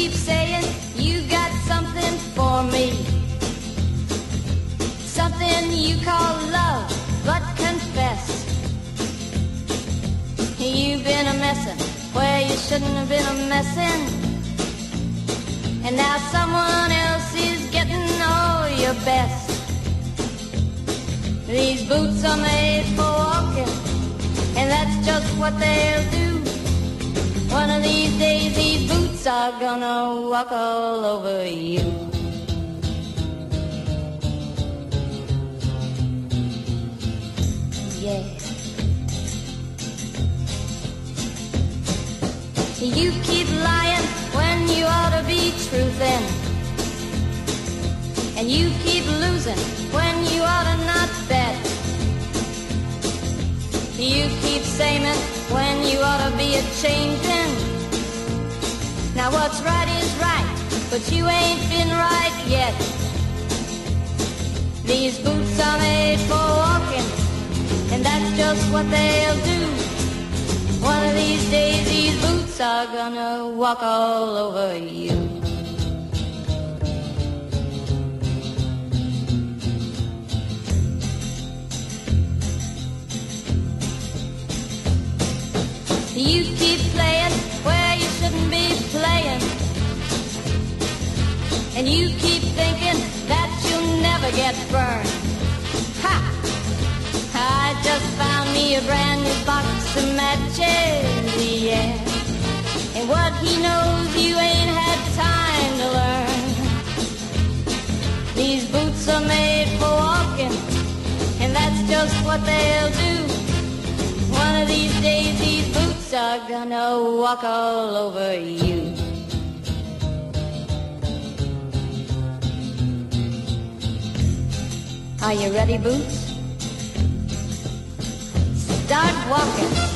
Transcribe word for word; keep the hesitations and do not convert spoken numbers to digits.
keep saying you got something for me, something you call love, but confess you've been a messin' where you shouldn't have been a messin', and now someone else is getting all your best. These boots are made for walking, and that's just what they'll do. One of these days these boots are gonna walk all over you. Yeah. You keep lying when you ought to be truthin', and you keep losing when you ought to not bet. You keep saying when you ought to be a-changin'. Now what's right is right, but you ain't been right yet. These boots are made for walking, and that's just what they'll do. One of these days these boots are gonna walk all over you. You keep playing where you shouldn't be playing, and you keep thinking that you'll never get burned. Ha! I just found me a brand new box of matches, yeah, and what he knows you ain't had time to learn. These boots are made for walking, and that's just what they'll do. One of these days these boots are gonna walk all over you. Are you ready, Boots? Start walking.